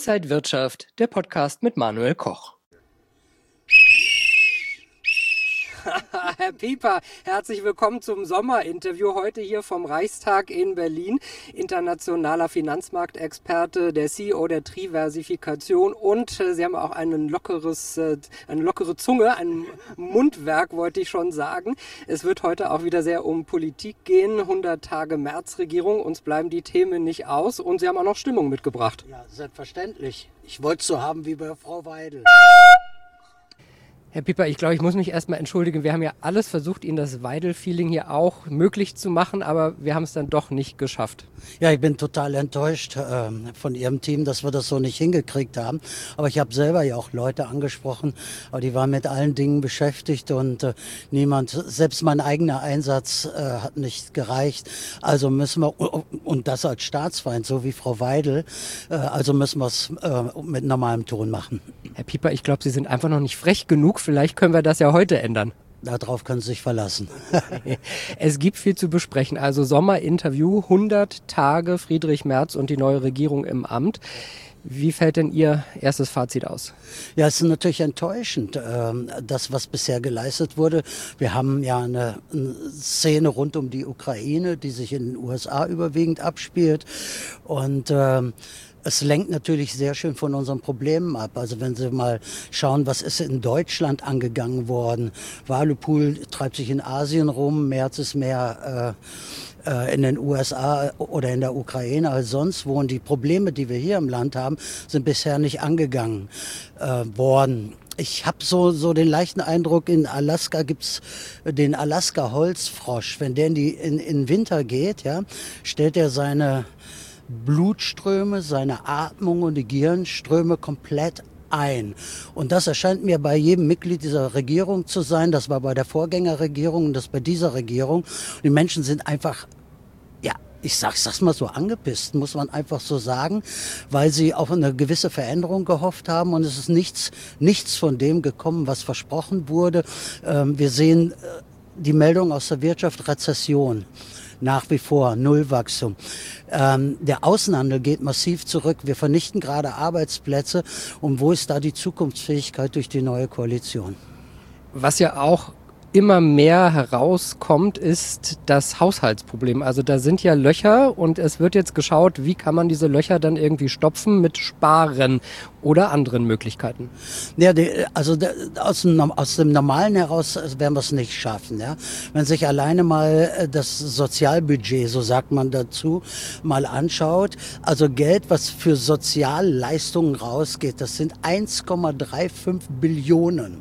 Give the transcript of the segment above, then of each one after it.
Inside Wirtschaft, der Podcast mit Manuel Koch. Herr Pieper, herzlich willkommen zum Sommerinterview heute hier vom Reichstag in Berlin. Internationaler Finanzmarktexperte, der CEO der Triversifikation und Sie haben auch eine lockere Zunge, ein Mundwerk wollte ich schon sagen. Es wird heute auch wieder sehr um Politik gehen, 100 Tage Märzregierung, uns bleiben die Themen nicht aus und Sie haben auch noch Stimmung mitgebracht. Ja, selbstverständlich. Ich wollte es so haben wie bei Frau Weidel. Herr Pieper, ich glaube, ich muss mich erstmal entschuldigen. Wir haben ja alles versucht, Ihnen das Weidel-Feeling hier auch möglich zu machen, aber wir haben es dann doch nicht geschafft. Ja, ich bin total enttäuscht von Ihrem Team, dass wir das so nicht hingekriegt haben. Aber ich habe selber ja auch Leute angesprochen, aber die waren mit allen Dingen beschäftigt und niemand, selbst mein eigener Einsatz hat nicht gereicht. Also müssen wir, und das als Staatsfeind, so wie Frau Weidel, also müssen wir es mit normalem Ton machen. Herr Pieper, ich glaube, Sie sind einfach noch nicht frech genug. Vielleicht können wir das ja heute ändern. Darauf können Sie sich verlassen. Es gibt viel zu besprechen. Also Sommerinterview, 100 Tage Friedrich Merz und die neue Regierung im Amt. Wie fällt denn Ihr erstes Fazit aus? Ja, es ist natürlich enttäuschend, das, was bisher geleistet wurde. Wir haben ja eine Szene rund um die Ukraine, die sich in den USA überwiegend abspielt. Und es lenkt natürlich sehr schön von unseren Problemen ab. Also wenn Sie mal schauen, was ist in Deutschland angegangen worden. Walupool treibt sich in Asien rum, Merz ist mehr in den USA oder in der Ukraine als sonst wo. Und die Probleme, die wir hier im Land haben, sind bisher nicht angegangen worden. Ich habe so den leichten Eindruck, in Alaska gibt's den Alaska-Holzfrosch. Wenn der in den Winter geht, ja, stellt er seine Blutströme, seine Atmung und die Gehirnströme komplett ein. Und das erscheint mir bei jedem Mitglied dieser Regierung zu sein. Das war bei der Vorgängerregierung und das bei dieser Regierung. Die Menschen sind einfach, ja, ich sag's mal so, angepisst, muss man einfach so sagen, weil sie auf eine gewisse Veränderung gehofft haben und es ist nichts von dem gekommen, was versprochen wurde. Wir sehen die Meldung aus der Wirtschaft, Rezession. Nach wie vor Nullwachstum. Der Außenhandel geht massiv zurück. Wir vernichten gerade Arbeitsplätze. Und wo ist da die Zukunftsfähigkeit durch die neue Koalition? Was ja auch immer mehr herauskommt, ist das Haushaltsproblem. Also da sind ja Löcher und es wird jetzt geschaut, wie kann man diese Löcher dann irgendwie stopfen mit Sparen oder anderen Möglichkeiten. Ja, aus dem Normalen heraus werden wir es nicht schaffen. Ja? Wenn sich alleine mal das Sozialbudget, so sagt man dazu, mal anschaut, also Geld, was für Sozialleistungen rausgeht, das sind 1,35 Billionen.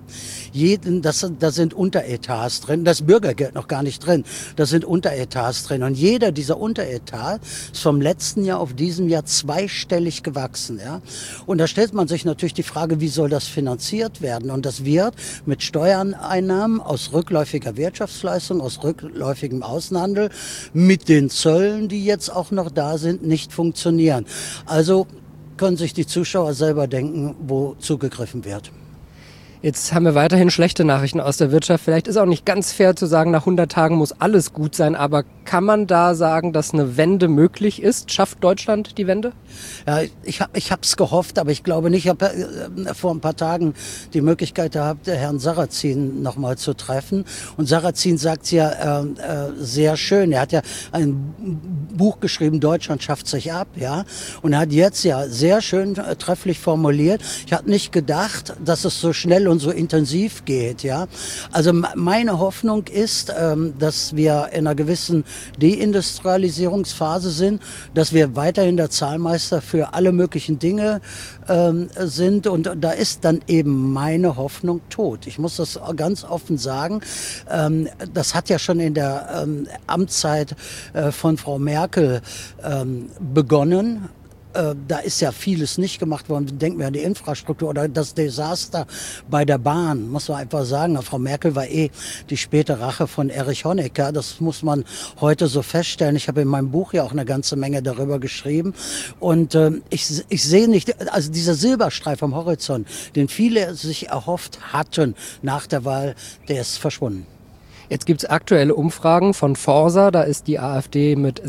Da sind Unteretats drin, das Bürgergeld noch gar nicht drin, da sind Unteretats drin. Und jeder dieser Unteretat ist vom letzten Jahr auf diesem Jahr zweistellig gewachsen. Ja? Und da stellt man sich natürlich die Frage, wie soll das finanziert werden? Und das wird mit Steuereinnahmen aus rückläufiger Wirtschaftsleistung, aus rückläufigem Außenhandel, mit den Zöllen, die jetzt auch noch da sind, nicht funktionieren. Also können sich die Zuschauer selber denken, wo zugegriffen wird. Jetzt haben wir weiterhin schlechte Nachrichten aus der Wirtschaft. Vielleicht ist auch nicht ganz fair zu sagen, nach 100 Tagen muss alles gut sein. Aber kann man da sagen, dass eine Wende möglich ist? Schafft Deutschland die Wende? Ja, ich habe es gehofft, aber ich glaube nicht. Ich habe vor ein paar Tagen die Möglichkeit gehabt, Herrn Sarrazin noch mal zu treffen. Und Sarrazin sagt ja sehr schön. Er hat ja ein Buch geschrieben, Deutschland schafft sich ab. Ja, und er hat jetzt ja sehr schön trefflich formuliert. Ich habe nicht gedacht, dass es so schnell und so intensiv geht, ja. Also meine Hoffnung ist, dass wir in einer gewissen Deindustrialisierungsphase sind, dass wir weiterhin der Zahlmeister für alle möglichen Dinge sind und da ist dann eben meine Hoffnung tot. Ich muss das ganz offen sagen. Das hat ja schon in der Amtszeit von Frau Merkel begonnen. Da ist ja vieles nicht gemacht worden. Denken wir an die Infrastruktur oder das Desaster bei der Bahn, muss man einfach sagen. Frau Merkel war die späte Rache von Erich Honecker. Das muss man heute so feststellen. Ich habe in meinem Buch ja auch eine ganze Menge darüber geschrieben. Und ich sehe nicht, also dieser Silberstreif am Horizont, den viele sich erhofft hatten nach der Wahl, der ist verschwunden. Jetzt gibt es aktuelle Umfragen von Forsa, da ist die AfD mit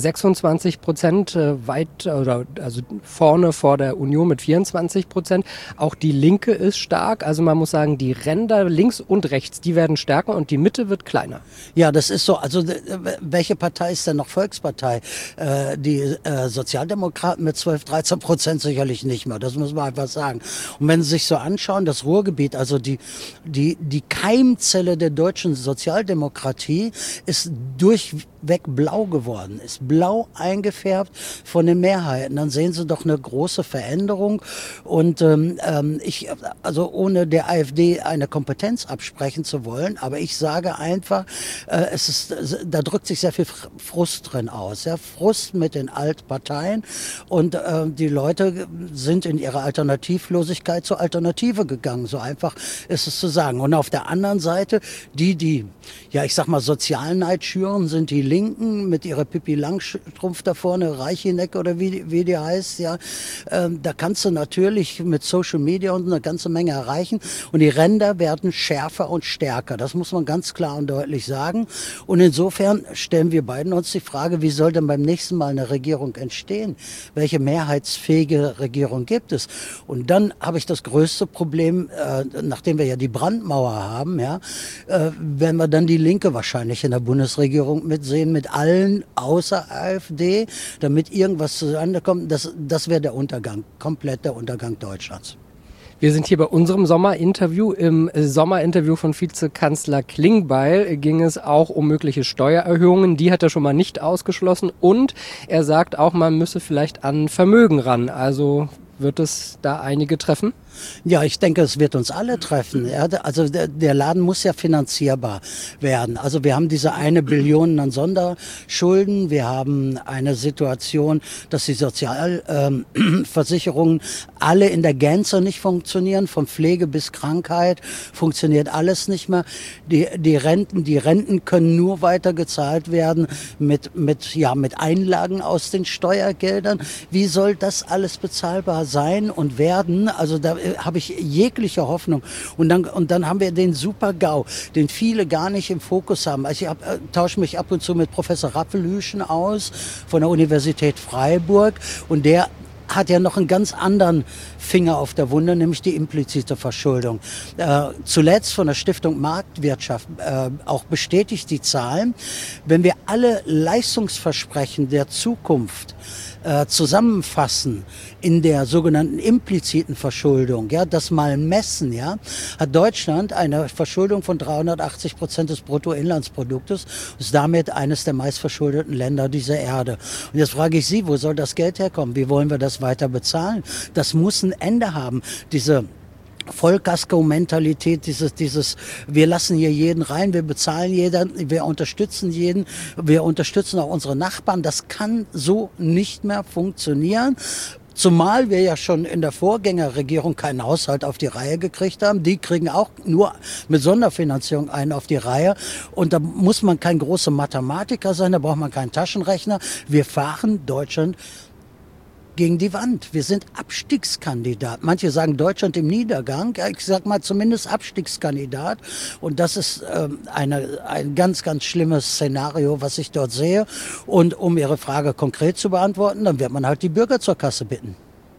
26% also vorne vor der Union mit 24%. Auch die Linke ist stark, also man muss sagen, die Ränder links und rechts, die werden stärker und die Mitte wird kleiner. Ja, das ist so. Also welche Partei ist denn noch Volkspartei? Die Sozialdemokraten mit 12-13% sicherlich nicht mehr, das muss man einfach sagen. Und wenn Sie sich so anschauen, das Ruhrgebiet, also die Keimzelle der deutschen Sozialdemokratie ist durchweg blau geworden, ist blau eingefärbt von den Mehrheiten. Dann sehen Sie doch eine große Veränderung. Und also ohne der AfD eine Kompetenz absprechen zu wollen, aber ich sage einfach, da drückt sich sehr viel Frust drin aus. Ja? Frust mit den Altparteien und die Leute sind in ihrer Alternativlosigkeit zur Alternative gegangen. So einfach ist es zu sagen. Und auf der anderen Seite, ich sag mal, Sozialneid schüren, sind die Linken mit ihrer Pippi Langstrumpf da vorne, Reicheneck oder wie die heißt, ja. Da kannst du natürlich mit Social Media und eine ganze Menge erreichen. Und die Ränder werden schärfer und stärker. Das muss man ganz klar und deutlich sagen. Und insofern stellen wir beiden uns die Frage, wie soll denn beim nächsten Mal eine Regierung entstehen? Welche mehrheitsfähige Regierung gibt es? Und dann habe ich das größte Problem, nachdem wir ja die Brandmauer haben, ja, wenn wir dann die Linke wahrscheinlich in der Bundesregierung mitsehen, mit allen außer AfD, damit irgendwas zustande kommt, das wäre der Untergang, komplett der Untergang Deutschlands. Wir sind hier bei unserem Sommerinterview. Im Sommerinterview von Vizekanzler Klingbeil ging es auch um mögliche Steuererhöhungen. Die hat er schon mal nicht ausgeschlossen. Und er sagt auch, man müsse vielleicht an Vermögen ran. Also wird es da einige treffen? Ja, ich denke, es wird uns alle treffen. Ja, also der Laden muss ja finanzierbar werden. Also wir haben diese 1 Billion an Sonderschulden. Wir haben eine Situation, dass die Sozialversicherungen alle in der Gänze nicht funktionieren. Von Pflege bis Krankheit funktioniert alles nicht mehr. Die Renten können nur weiter gezahlt werden mit Einlagen aus den Steuergeldern. Wie soll das alles bezahlbar sein und werden? Also da habe ich jegliche Hoffnung. Und dann haben wir den Super-GAU, den viele gar nicht im Fokus haben. Also ich tausche mich ab und zu mit Professor Rappelhüschen aus von der Universität Freiburg und der hat ja noch einen ganz anderen Finger auf der Wunde, nämlich die implizite Verschuldung. Zuletzt von der Stiftung Marktwirtschaft auch bestätigt die Zahlen. Wenn wir alle Leistungsversprechen der Zukunft zusammenfassen in der sogenannten impliziten Verschuldung, ja, das mal messen, ja, hat Deutschland eine Verschuldung von 380% des Bruttoinlandsproduktes, ist damit eines der meistverschuldeten Länder dieser Erde. Und jetzt frage ich Sie, wo soll das Geld herkommen? Wie wollen wir das weiter bezahlen? Das muss ein Ende haben. Diese Vollkasko-Mentalität, dieses, wir lassen hier jeden rein, wir bezahlen jeden, wir unterstützen jeden, wir unterstützen auch unsere Nachbarn. Das kann so nicht mehr funktionieren. Zumal wir ja schon in der Vorgängerregierung keinen Haushalt auf die Reihe gekriegt haben. Die kriegen auch nur mit Sonderfinanzierung einen auf die Reihe. Und da muss man kein großer Mathematiker sein, da braucht man keinen Taschenrechner. Wir fahren Deutschland gegen die Wand. Wir sind Abstiegskandidat. Manche sagen Deutschland im Niedergang. Ja, ich sag mal zumindest Abstiegskandidat. Und das ist ein ganz, ganz schlimmes Szenario, was ich dort sehe. Und um Ihre Frage konkret zu beantworten, dann wird man halt die Bürger zur Kasse bitten.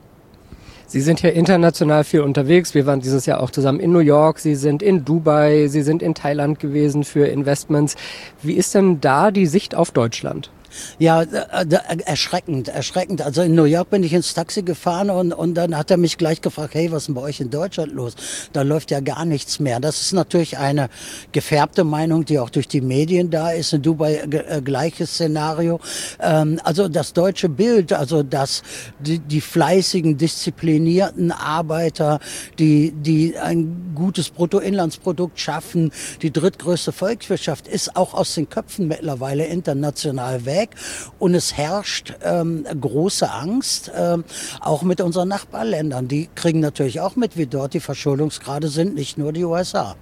Sie sind hier international viel unterwegs. Wir waren dieses Jahr auch zusammen in New York. Sie sind in Dubai, Sie sind in Thailand gewesen für Investments. Wie ist denn da die Sicht auf Deutschland? Ja, erschreckend. Also in New York bin ich ins Taxi gefahren und dann hat er mich gleich gefragt, hey, was ist denn bei euch in Deutschland los? Da läuft ja gar nichts mehr. Das ist natürlich eine gefärbte Meinung, die auch durch die Medien da ist. In Dubai gleiches Szenario. Also das deutsche Bild, also dass die fleißigen, disziplinierten Arbeiter, die ein gutes Bruttoinlandsprodukt schaffen, die drittgrößte Volkswirtschaft, ist auch aus den Köpfen mittlerweile international weg. Und es herrscht große Angst, auch mit unseren Nachbarländern. Die kriegen natürlich auch mit, wie dort die Verschuldungsgrade sind, nicht nur die USA.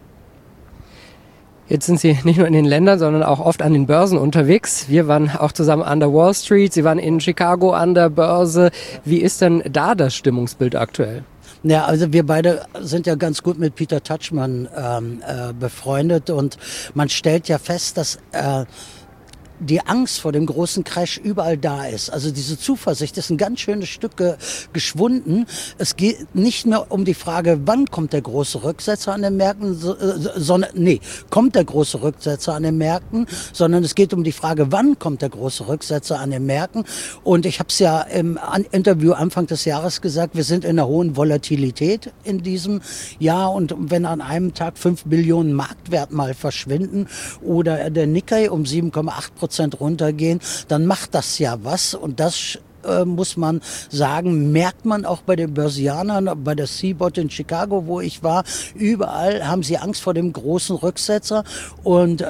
Jetzt sind Sie nicht nur in den Ländern, sondern auch oft an den Börsen unterwegs. Wir waren auch zusammen an der Wall Street, Sie waren in Chicago an der Börse. Wie ist denn da das Stimmungsbild aktuell? Ja, also wir beide sind ja ganz gut mit Peter Tutchman befreundet und man stellt ja fest, dass die Angst vor dem großen Crash überall da ist. Also diese Zuversicht ist ein ganz schönes Stück geschwunden. Es geht nicht mehr um die Frage, wann kommt der große Rücksetzer an den Märkten, kommt der große Rücksetzer an den Märkten, sondern es geht um die Frage, wann kommt der große Rücksetzer an den Märkten. Und ich habe es ja im Interview Anfang des Jahres gesagt, wir sind in einer hohen Volatilität in diesem Jahr und wenn an einem Tag 5 Billionen Marktwert mal verschwinden oder der Nikkei um 7,8% runtergehen, dann macht das ja was und das muss man sagen, merkt man auch bei den Börsianern, bei der CBOT in Chicago, wo ich war, überall haben sie Angst vor dem großen Rücksetzer und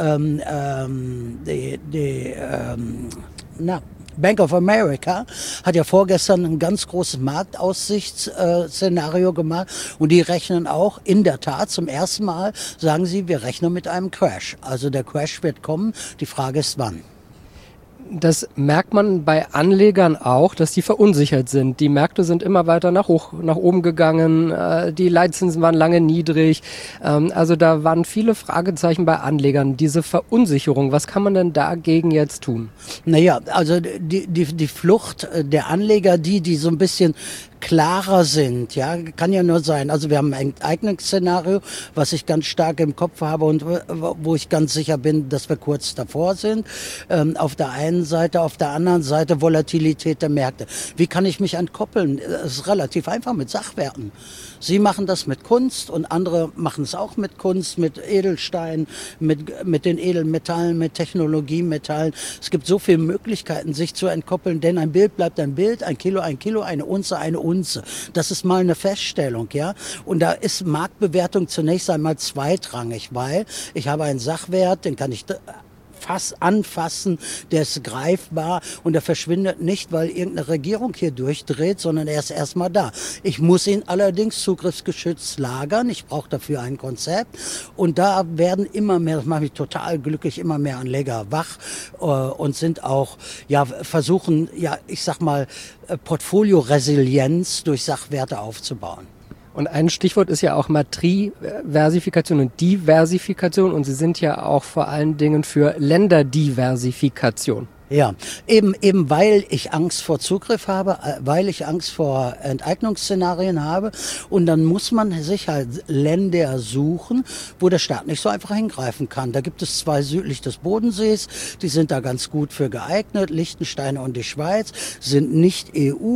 Bank of America hat ja vorgestern ein ganz großes Marktaussichtsszenario gemacht und die rechnen auch in der Tat zum ersten Mal, sagen sie, wir rechnen mit einem Crash. Also der Crash wird kommen, die Frage ist wann. Das merkt man bei Anlegern auch, dass die verunsichert sind. Die Märkte sind immer weiter nach oben gegangen. Die Leitzinsen waren lange niedrig. Also da waren viele Fragezeichen bei Anlegern. Diese Verunsicherung, was kann man denn dagegen jetzt tun? Naja, also die Flucht der Anleger, die so ein bisschen klarer sind, ja, kann ja nur sein. Also wir haben ein Eignungsszenario, was ich ganz stark im Kopf habe und wo ich ganz sicher bin, dass wir kurz davor sind. Auf der einen Seite, auf der anderen Seite Volatilität der Märkte. Wie kann ich mich entkoppeln? Es ist relativ einfach mit Sachwerten. Sie machen das mit Kunst und andere machen es auch mit Kunst, mit Edelsteinen, mit den Edelmetallen, mit Technologiemetallen. Es gibt so viele Möglichkeiten, sich zu entkoppeln, denn ein Bild bleibt ein Bild, ein Kilo, eine Unze, eine Unze. Das ist mal eine Feststellung, ja. Und da ist Marktbewertung zunächst einmal zweitrangig, weil ich habe einen Sachwert, den kann ich anfassen, der ist greifbar und der verschwindet nicht, weil irgendeine Regierung hier durchdreht, sondern er ist erstmal da. Ich muss ihn allerdings zugriffsgeschützt lagern, ich brauche dafür ein Konzept und da werden immer mehr, das macht mich total glücklich, immer mehr Anleger wach und sind auch, ja, versuchen, ja, ich sag mal, Portfolio-Resilienz durch Sachwerte aufzubauen. Und ein Stichwort ist ja auch mal Triversifikation und Diversifikation und Sie sind ja auch vor allen Dingen für Länderdiversifikation. Ja, eben weil ich Angst vor Zugriff habe, weil ich Angst vor Enteignungsszenarien habe und dann muss man sich halt Länder suchen, wo der Staat nicht so einfach hingreifen kann. Da gibt es 2 südlich des Bodensees, die sind da ganz gut für geeignet. Liechtenstein und die Schweiz sind nicht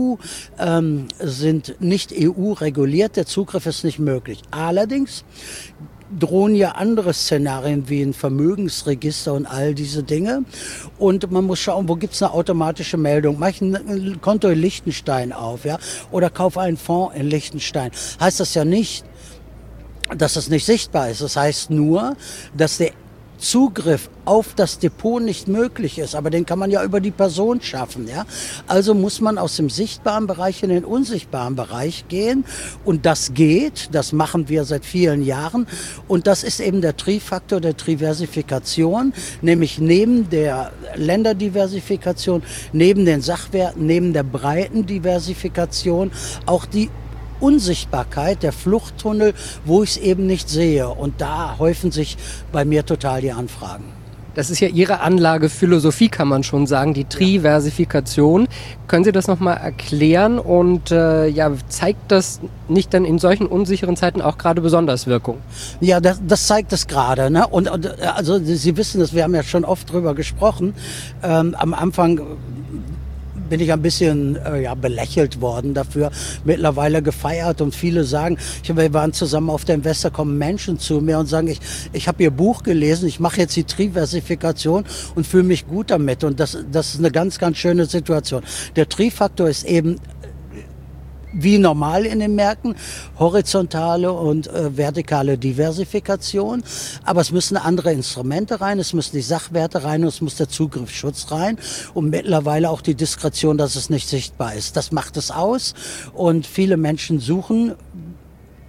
EU reguliert, der Zugriff ist nicht möglich. Allerdings drohen ja andere Szenarien wie ein Vermögensregister und all diese Dinge. Und man muss schauen, wo gibt's eine automatische Meldung. Mach ich ein Konto in Liechtenstein auf, ja, oder kauf einen Fonds in Liechtenstein. Heißt das ja nicht, dass es nicht sichtbar ist. Das heißt nur, dass der Zugriff auf das Depot nicht möglich ist, aber den kann man ja über die Person schaffen, ja. Also muss man aus dem sichtbaren Bereich in den unsichtbaren Bereich gehen und das geht, das machen wir seit vielen Jahren und das ist eben der Tri-Faktor der Triversifikation, nämlich neben der Länderdiversifikation, neben den Sachwerten, neben der breiten Diversifikation auch die Unsichtbarkeit, der Fluchttunnel, wo ich es eben nicht sehe. Und da häufen sich bei mir total die Anfragen. Das ist ja Ihre Anlagephilosophie, kann man schon sagen, die Triversifikation. Können Sie das nochmal erklären und zeigt das nicht dann in solchen unsicheren Zeiten auch gerade besonders Wirkung? Ja, das zeigt es gerade. Ne? Und also Sie wissen das, wir haben ja schon oft drüber gesprochen. Am Anfang bin ich ein bisschen belächelt worden dafür, mittlerweile gefeiert und viele sagen, wir waren zusammen auf der Investor, kommen Menschen zu mir und sagen, ich habe Ihr Buch gelesen, ich mache jetzt die Triversifikation und fühle mich gut damit und das ist eine ganz, ganz schöne Situation. Der Tri-Faktor ist eben wie normal in den Märkten, horizontale und vertikale Diversifikation. Aber es müssen andere Instrumente rein, es müssen die Sachwerte rein und es muss der Zugriffsschutz rein und mittlerweile auch die Diskretion, dass es nicht sichtbar ist. Das macht es aus und viele Menschen suchen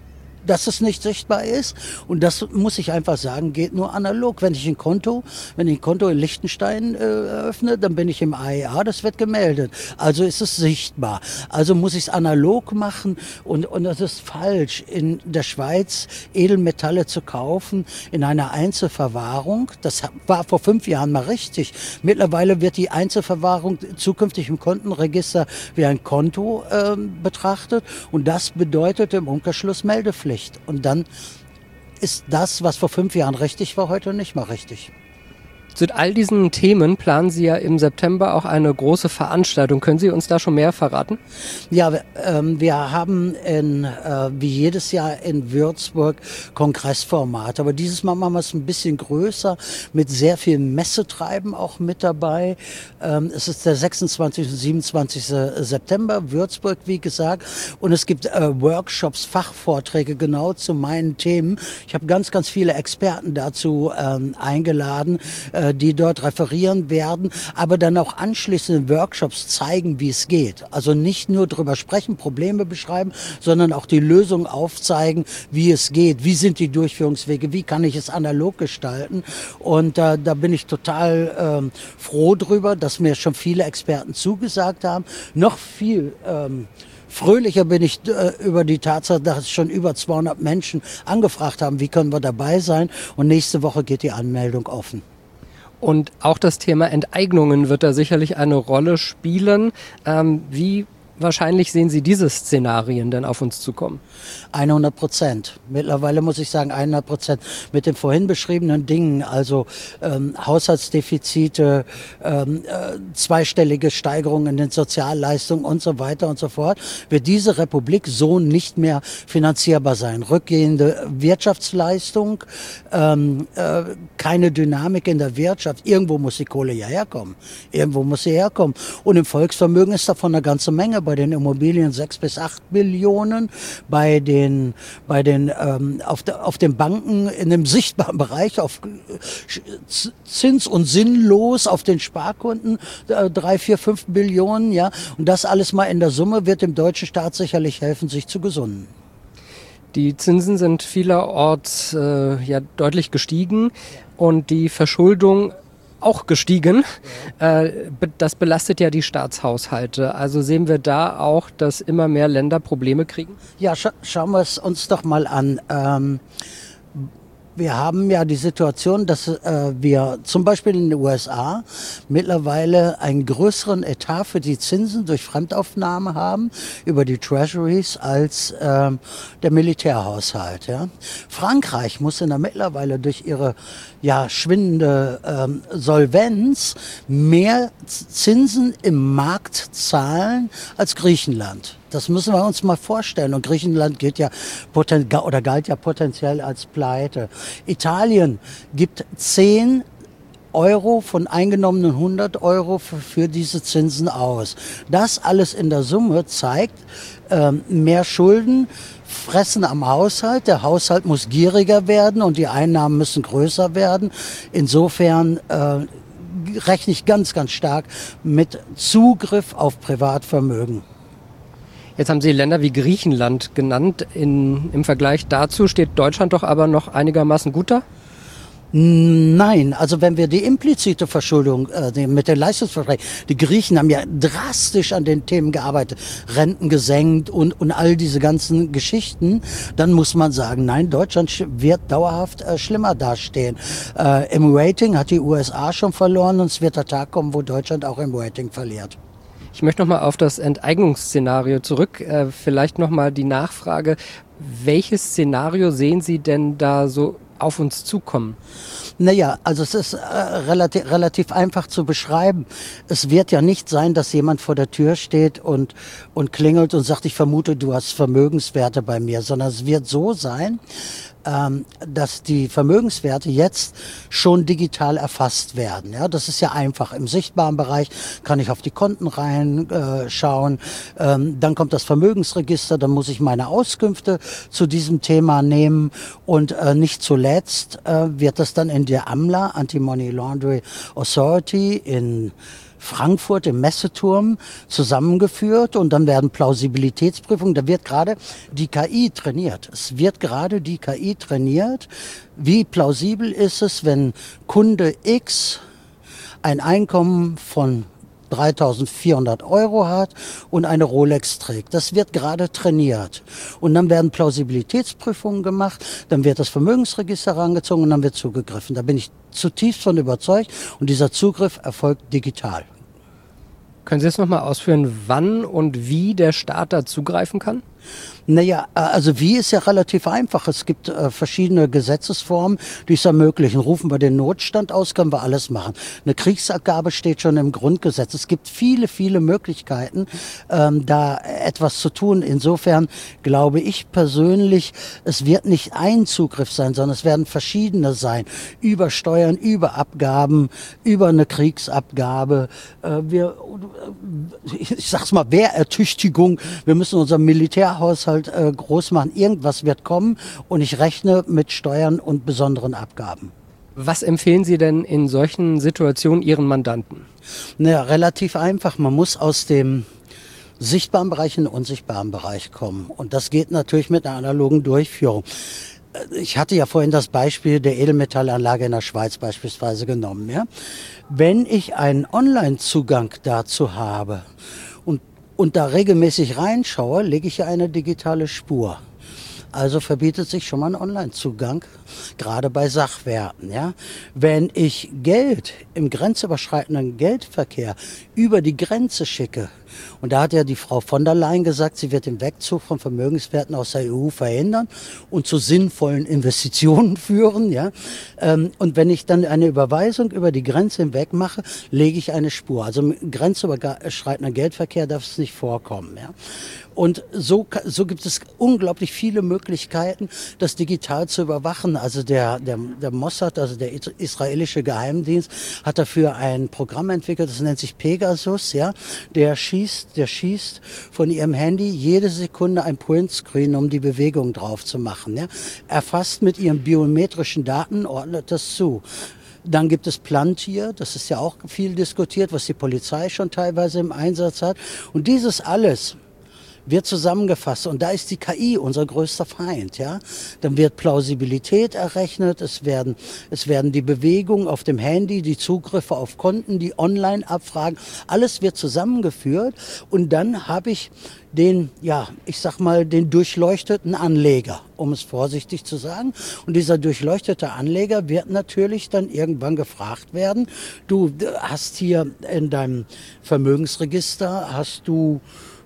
dass es nicht sichtbar ist. Und das muss ich einfach sagen, geht nur analog. Wenn ich ein Konto in Liechtenstein eröffne, dann bin ich im AEA, das wird gemeldet. Also ist es sichtbar. Also muss ich es analog machen und das ist falsch, in der Schweiz Edelmetalle zu kaufen in einer Einzelverwahrung. Das war vor 5 Jahren mal richtig. Mittlerweile wird die Einzelverwahrung zukünftig im Kontenregister wie ein Konto betrachtet und das bedeutet im Umkehrschluss Meldepflicht. Und dann ist das, was vor 5 Jahren richtig war, heute nicht mehr richtig. Zu all diesen Themen planen Sie ja im September auch eine große Veranstaltung. Können Sie uns da schon mehr verraten? Ja, wir haben wie jedes Jahr in Würzburg Kongressformat. Aber dieses Mal machen wir es ein bisschen größer, mit sehr viel Messetreiben auch mit dabei. Es ist der 26. und 27. September, Würzburg, wie gesagt. Und es gibt Workshops, Fachvorträge genau zu meinen Themen. Ich habe ganz, ganz viele Experten dazu eingeladen, die dort referieren werden, aber dann auch anschließend Workshops zeigen, wie es geht. Also nicht nur drüber sprechen, Probleme beschreiben, sondern auch die Lösung aufzeigen, wie es geht, wie sind die Durchführungswege, wie kann ich es analog gestalten. Und da bin ich total froh drüber, dass mir schon viele Experten zugesagt haben. Noch viel fröhlicher bin ich über die Tatsache, dass schon über 200 Menschen angefragt haben, wie können wir dabei sein. Und nächste Woche geht die Anmeldung offen. Und auch das Thema Enteignungen wird da sicherlich eine Rolle spielen. Wie wahrscheinlich sehen Sie diese Szenarien denn auf uns zukommen? 100%. Mittlerweile muss ich sagen 100% mit den vorhin beschriebenen Dingen, also Haushaltsdefizite, zweistellige Steigerungen in den Sozialleistungen und so weiter und so fort, wird diese Republik so nicht mehr finanzierbar sein. Rückgehende Wirtschaftsleistung, keine Dynamik in der Wirtschaft. Irgendwo muss die Kohle ja herkommen. Irgendwo muss sie herkommen. Und im Volksvermögen ist davon eine ganze Menge. Bei den Immobilien 6 bis 8 Billionen, bei den auf den Banken in dem sichtbaren Bereich auf Zins und sinnlos auf den Sparkonten 3, 4, 5 Billionen, ja. Und das alles mal in der Summe wird dem deutschen Staat sicherlich helfen, sich zu gesunden. Die Zinsen sind vielerorts deutlich gestiegen und die Verschuldung auch gestiegen. Das belastet ja die Staatshaushalte. Also sehen wir da auch, dass immer mehr Länder Probleme kriegen? Ja, schauen wir es uns doch mal an. Wir haben ja die Situation, dass wir zum Beispiel in den USA mittlerweile einen größeren Etat für die Zinsen durch Fremdaufnahme haben über die Treasuries als der Militärhaushalt. Ja. Frankreich muss mittlerweile durch ihre schwindende Solvenz mehr Zinsen im Markt zahlen als Griechenland. Das müssen wir uns mal vorstellen. Und Griechenland galt ja potenziell als Pleite. Italien gibt 10 Euro von eingenommenen 100 Euro für diese Zinsen aus. Das alles in der Summe zeigt, mehr Schulden fressen am Haushalt. Der Haushalt muss gieriger werden und die Einnahmen müssen größer werden. Insofern rechne ich ganz, ganz stark mit Zugriff auf Privatvermögen. Jetzt haben Sie Länder wie Griechenland genannt. Im Vergleich dazu steht Deutschland doch aber noch einigermaßen gut da? Nein, also wenn wir die implizite Verschuldung mit den Leistungsverträgen, die Griechen haben ja drastisch an den Themen gearbeitet, Renten gesenkt und all diese ganzen Geschichten, dann muss man sagen, nein, Deutschland wird dauerhaft schlimmer dastehen. Im Rating hat die USA schon verloren und es wird der Tag kommen, wo Deutschland auch im Rating verliert. Ich möchte nochmal auf das Enteignungsszenario zurück. Vielleicht nochmal die Nachfrage, welches Szenario sehen Sie denn da so auf uns zukommen? Naja, also es ist relativ einfach zu beschreiben. Es wird ja nicht sein, dass jemand vor der Tür steht und klingelt und sagt, ich vermute, du hast Vermögenswerte bei mir, sondern es wird so sein, dass die Vermögenswerte jetzt schon digital erfasst werden. Ja, das ist ja einfach. Im sichtbaren Bereich kann ich auf die Konten reinschauen. Dann kommt das Vermögensregister, dann muss ich meine Auskünfte zu diesem Thema nehmen und nicht zuletzt wird das dann in der AMLA, Anti-Money Laundering Authority in Frankfurt im Messeturm zusammengeführt und dann werden Plausibilitätsprüfungen, da wird gerade die KI trainiert. Es wird gerade die KI trainiert. Wie plausibel ist es, wenn Kunde X ein Einkommen von 3.400 € hat und eine Rolex trägt. Das wird gerade trainiert. Und dann werden Plausibilitätsprüfungen gemacht, dann wird das Vermögensregister herangezogen und dann wird zugegriffen. Da bin ich zutiefst von überzeugt und dieser Zugriff erfolgt digital. Können Sie jetzt nochmal ausführen, wann und wie der Staat da zugreifen kann? Naja, also wie ist ja relativ einfach. Es gibt verschiedene Gesetzesformen, die es ermöglichen. Rufen wir den Notstand aus, können wir alles machen. Eine Kriegsabgabe steht schon im Grundgesetz. Es gibt viele, viele Möglichkeiten, da etwas zu tun. Insofern glaube ich persönlich, es wird nicht ein Zugriff sein, sondern es werden verschiedene sein. Über Steuern, über Abgaben, über eine Kriegsabgabe. Ich sag's mal, Wehrertüchtigung. Wir müssen unser Militärhaushalt groß machen. Irgendwas wird kommen und ich rechne mit Steuern und besonderen Abgaben. Was empfehlen Sie denn in solchen Situationen Ihren Mandanten? Naja, relativ einfach. Man muss aus dem sichtbaren Bereich in den unsichtbaren Bereich kommen. Und das geht natürlich mit einer analogen Durchführung. Ich hatte ja vorhin das Beispiel der Edelmetallanlage in der Schweiz beispielsweise genommen. Ja? Wenn ich einen Online-Zugang dazu habe und da regelmäßig reinschaue, lege ich ja eine digitale Spur. Also verbietet sich schon mal ein Online-Zugang, gerade bei Sachwerten. Ja? Wenn ich Geld im grenzüberschreitenden Geldverkehr über die Grenze schicke, und da hat ja die Frau von der Leyen gesagt, sie wird den Wegzug von Vermögenswerten aus der EU verhindern und zu sinnvollen Investitionen führen. Ja? Und wenn ich dann eine Überweisung über die Grenze hinweg mache, lege ich eine Spur. Also im grenzüberschreitender Geldverkehr darf es nicht vorkommen. Ja? Und so gibt es unglaublich viele Möglichkeiten, das digital zu überwachen. Also der Mossad, also der israelische Geheimdienst, hat dafür ein Programm entwickelt, das nennt sich Pegasus. Ja, der schießt von ihrem Handy jede Sekunde ein Printscreen, um die Bewegung drauf zu machen. Ja, erfasst mit ihren biometrischen Daten, ordnet das zu. Dann gibt es Plantier, das ist ja auch viel diskutiert, was die Polizei schon teilweise im Einsatz hat. Und dieses alles wird zusammengefasst und da ist die KI unser größter Feind, ja. Dann wird Plausibilität errechnet, es werden die Bewegungen auf dem Handy, die Zugriffe auf Konten, die Online-Abfragen, alles wird zusammengeführt und dann habe ich den durchleuchteten Anleger, um es vorsichtig zu sagen. Und dieser durchleuchtete Anleger wird natürlich dann irgendwann gefragt werden, du hast hier in deinem Vermögensregister, hast du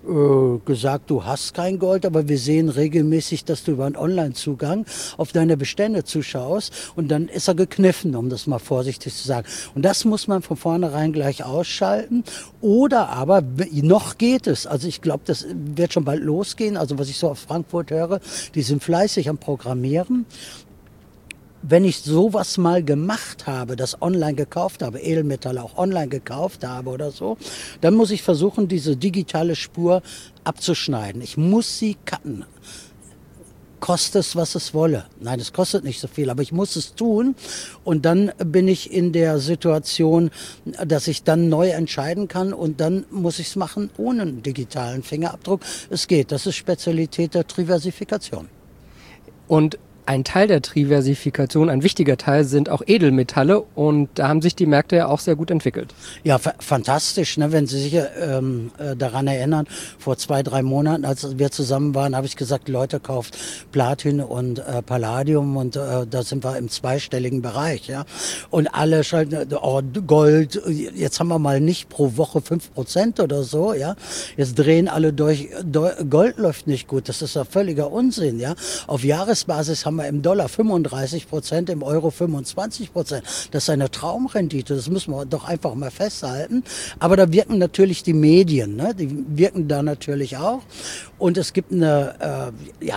gesagt, du hast kein Gold, aber wir sehen regelmäßig, dass du über einen Online-Zugang auf deine Bestände zuschaust und dann ist er gekniffen, um das mal vorsichtig zu sagen. Und das muss man von vornherein gleich ausschalten oder aber noch geht es, also ich glaube, das wird schon bald losgehen, also was ich so aus Frankfurt höre, die sind fleißig am Programmieren. Wenn ich sowas mal gemacht habe, das online gekauft habe, Edelmetalle auch online gekauft habe oder so, dann muss ich versuchen, diese digitale Spur abzuschneiden. Ich muss sie cutten. Kostet es, was es wolle. Nein, es kostet nicht so viel, aber ich muss es tun. Und dann bin ich in der Situation, dass ich dann neu entscheiden kann und dann muss ich es machen ohne einen digitalen Fingerabdruck. Es geht. Das ist Spezialität der Diversifikation. Und ein Teil der Diversifikation, ein wichtiger Teil, sind auch Edelmetalle und da haben sich die Märkte ja auch sehr gut entwickelt. Ja, fantastisch, ne? Wenn Sie sich daran erinnern, vor 2-3 Monaten, als wir zusammen waren, habe ich gesagt, Leute, kauft Platin und Palladium und da sind wir im zweistelligen Bereich. Ja? Und alle schalten, oh, Gold, jetzt haben wir mal nicht pro Woche 5% oder so. Ja? Jetzt drehen alle durch, Gold läuft nicht gut, das ist ja völliger Unsinn. Ja? Auf Jahresbasis haben wir im Dollar 35%, im Euro 25%. Das ist eine Traumrendite, das müssen wir doch einfach mal festhalten. Aber da wirken natürlich die Medien, ne? Die wirken da natürlich auch. Und es gibt eine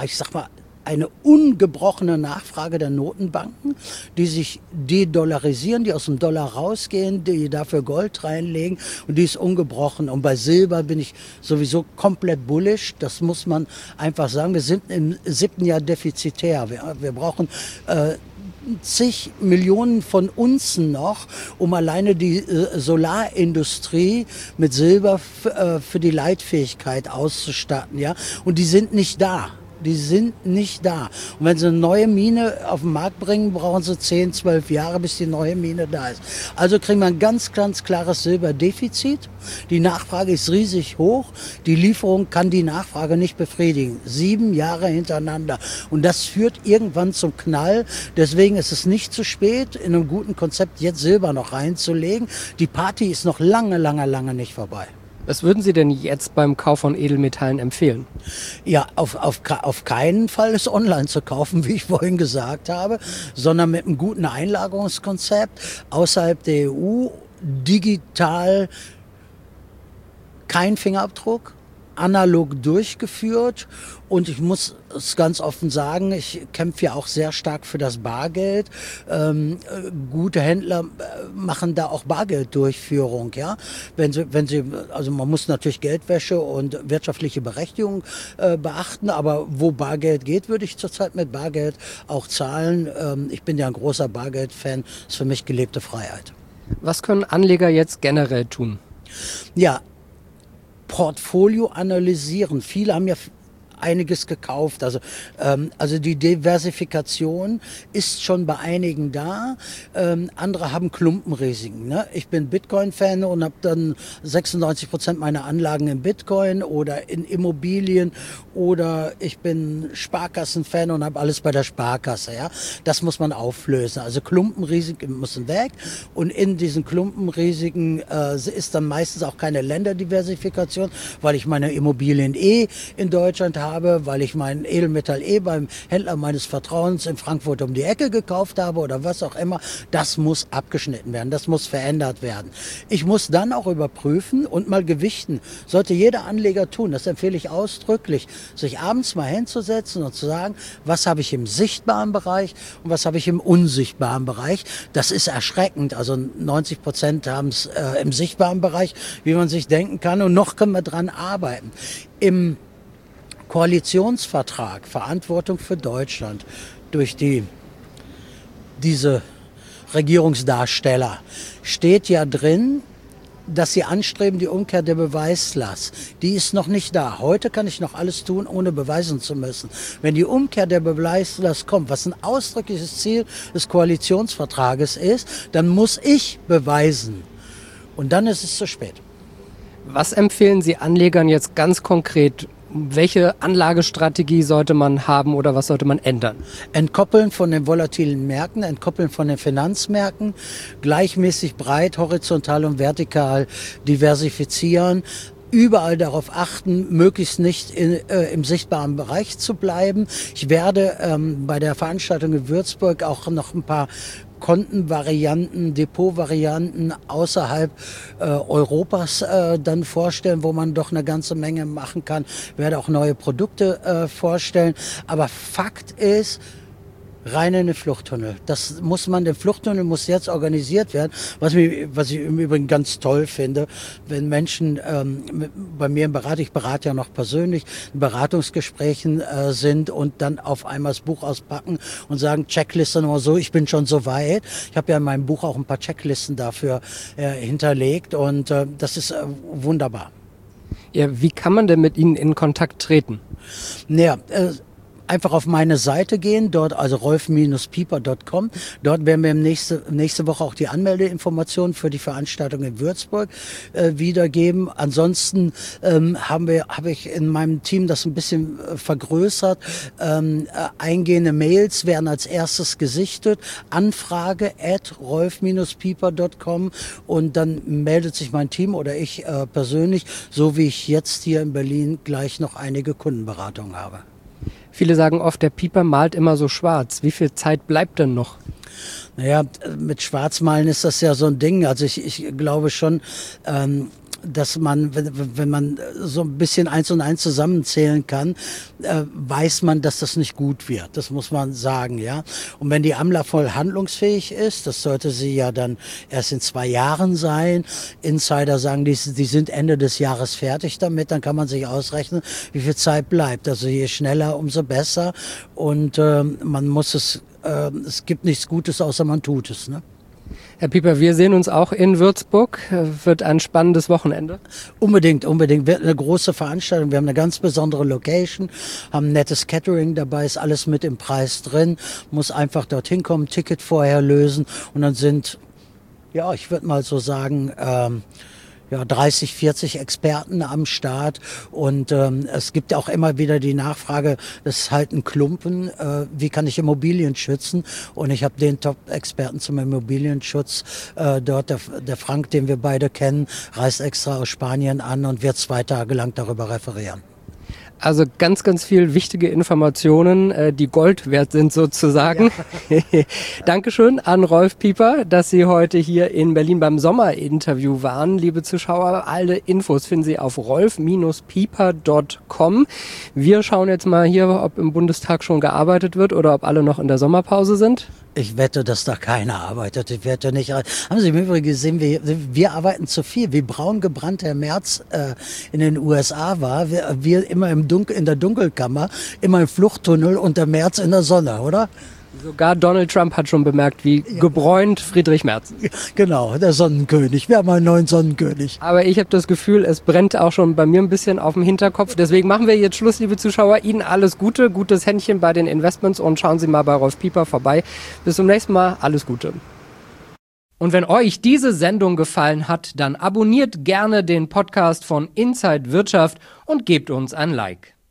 ungebrochene Nachfrage der Notenbanken, die sich de-dollarisieren, die aus dem Dollar rausgehen, die dafür Gold reinlegen und die ist ungebrochen. Und bei Silber bin ich sowieso komplett bullish, das muss man einfach sagen. Wir sind im 7. Jahr defizitär. Wir brauchen zig Millionen von Unzen noch, um alleine die Solarindustrie mit Silber für die Leitfähigkeit auszustatten, ja. Und die sind nicht da. Die sind nicht da. Und wenn sie eine neue Mine auf den Markt bringen, brauchen sie 10, 12 Jahre, bis die neue Mine da ist. Also kriegen wir ein ganz, ganz klares Silberdefizit. Die Nachfrage ist riesig hoch. Die Lieferung kann die Nachfrage nicht befriedigen. 7 Jahre hintereinander. Und das führt irgendwann zum Knall. Deswegen ist es nicht zu spät, in einem guten Konzept jetzt Silber noch reinzulegen. Die Party ist noch lange, lange, lange nicht vorbei. Was würden Sie denn jetzt beim Kauf von Edelmetallen empfehlen? Ja, auf keinen Fall es online zu kaufen, wie ich vorhin gesagt habe, sondern mit einem guten Einlagerungskonzept außerhalb der EU, digital, kein Fingerabdruck, analog durchgeführt. Und ich muss es ganz offen sagen, ich kämpfe ja auch sehr stark für das Bargeld. Gute Händler machen da auch Bargelddurchführung, ja. Wenn sie, also man muss natürlich Geldwäsche und wirtschaftliche Berechtigung beachten, aber wo Bargeld geht, würde ich zurzeit mit Bargeld auch zahlen. Ich bin ja ein großer Bargeld-Fan, ist für mich gelebte Freiheit. Was können Anleger jetzt generell tun? Ja, Portfolio analysieren. Viele haben ja einiges gekauft. Also die Diversifikation ist schon bei einigen da. Andere haben Klumpenrisiken. Ne? Ich bin Bitcoin-Fan und habe dann 96% meiner Anlagen in Bitcoin oder in Immobilien, oder ich bin Sparkassen-Fan und habe alles bei der Sparkasse. Ja? Das muss man auflösen. Also Klumpenrisiken müssen weg, und in diesen Klumpenrisiken ist dann meistens auch keine Länderdiversifikation, weil ich meine Immobilien in Deutschland habe, weil ich mein Edelmetall beim Händler meines Vertrauens in Frankfurt um die Ecke gekauft habe oder was auch immer. Das muss abgeschnitten werden, das muss verändert werden. Ich muss dann auch überprüfen und mal gewichten. Sollte jeder Anleger tun, das empfehle ich ausdrücklich, sich abends mal hinzusetzen und zu sagen, was habe ich im sichtbaren Bereich und was habe ich im unsichtbaren Bereich. Das ist erschreckend. Also 90% haben es im sichtbaren Bereich, wie man sich denken kann, und noch können wir dran arbeiten. Im Koalitionsvertrag Verantwortung für Deutschland durch diese Regierungsdarsteller steht ja drin, dass sie anstreben, die Umkehr der Beweislast. Die ist noch nicht da. Heute kann ich noch alles tun, ohne beweisen zu müssen. Wenn die Umkehr der Beweislast kommt, was ein ausdrückliches Ziel des Koalitionsvertrages ist, dann muss ich beweisen. Und dann ist es zu spät. Was empfehlen Sie Anlegern jetzt ganz konkret? Welche Anlagestrategie sollte man haben oder was sollte man ändern? Entkoppeln von den volatilen Märkten, entkoppeln von den Finanzmärkten, gleichmäßig breit, horizontal und vertikal diversifizieren. Überall darauf achten, möglichst nicht im sichtbaren Bereich zu bleiben. Ich werde bei der Veranstaltung in Würzburg auch noch ein paar Kontenvarianten, Depotvarianten außerhalb Europas dann vorstellen, wo man doch eine ganze Menge machen kann. Ich werde auch neue Produkte vorstellen. Aber Fakt ist, rein in den Fluchttunnel. Der Fluchttunnel muss jetzt organisiert werden. Was ich im Übrigen ganz toll finde, wenn Menschen bei mir ich berate ja noch persönlich, in Beratungsgesprächen sind und dann auf einmal das Buch auspacken und sagen, Checkliste Nummer so, ich bin schon so weit. Ich habe ja in meinem Buch auch ein paar Checklisten dafür hinterlegt, und das ist wunderbar. Ja, wie kann man denn mit Ihnen in Kontakt treten? Naja, einfach auf meine Seite gehen, dort also rolf-pieper.com. Dort werden wir nächste Woche auch die Anmeldeinformationen für die Veranstaltung in Würzburg wiedergeben. Ansonsten habe ich in meinem Team das ein bisschen vergrößert. Eingehende Mails werden als erstes gesichtet. Anfrage @rolf-pieper.com, und dann meldet sich mein Team oder ich persönlich, so wie ich jetzt hier in Berlin gleich noch einige Kundenberatungen habe. Viele sagen oft, der Pieper malt immer so schwarz. Wie viel Zeit bleibt denn noch? Naja, mit Schwarzmalen ist das ja so ein Ding. Also ich glaube schon, dass man, wenn man so ein bisschen 1 und 1 zusammenzählen kann, weiß man, dass das nicht gut wird. Das muss man sagen, ja. Und wenn die AMLA voll handlungsfähig ist, das sollte sie ja dann erst in 2 Jahren sein. Insider sagen, die sind Ende des Jahres fertig damit. Dann kann man sich ausrechnen, wie viel Zeit bleibt. Also je schneller, umso besser. Und man muss es es gibt nichts Gutes, außer man tut es. Ne? Herr Pieper, wir sehen uns auch in Würzburg. Wird ein spannendes Wochenende. Unbedingt. Wird eine große Veranstaltung. Wir haben eine ganz besondere Location, haben ein nettes Catering dabei, ist alles mit im Preis drin. Muss einfach dorthin kommen, Ticket vorher lösen und dann sind, ja, ich würde mal so sagen, 30, 40 Experten am Start und es gibt auch immer wieder die Nachfrage, das ist halt ein Klumpen, wie kann ich Immobilien schützen? Und ich habe den Top-Experten zum Immobilienschutz dort, der Frank, den wir beide kennen, reist extra aus Spanien an und wird 2 Tage lang darüber referieren. Also ganz, ganz viel wichtige Informationen, die Gold wert sind sozusagen. Ja. Dankeschön an Rolf Pieper, dass Sie heute hier in Berlin beim Sommerinterview waren. Liebe Zuschauer, alle Infos finden Sie auf rolf-pieper.com. Wir schauen jetzt mal hier, ob im Bundestag schon gearbeitet wird oder ob alle noch in der Sommerpause sind. Ich wette, dass da keiner arbeitet. Ich wette nicht. Haben Sie im Übrigen gesehen, wir arbeiten zu viel. Wie braun gebrannt Herr Merz in den USA war. Wir immer in der Dunkelkammer, immer im Fluchttunnel und der Merz in der Sonne, oder? Sogar Donald Trump hat schon bemerkt, wie gebräunt Friedrich Merz. Genau, der Sonnenkönig. Wir haben einen neuen Sonnenkönig. Aber ich habe das Gefühl, es brennt auch schon bei mir ein bisschen auf dem Hinterkopf. Deswegen machen wir jetzt Schluss, liebe Zuschauer. Ihnen alles Gute, gutes Händchen bei den Investments und schauen Sie mal bei Rolf Pieper vorbei. Bis zum nächsten Mal. Alles Gute. Und wenn euch diese Sendung gefallen hat, dann abonniert gerne den Podcast von Inside Wirtschaft und gebt uns ein Like.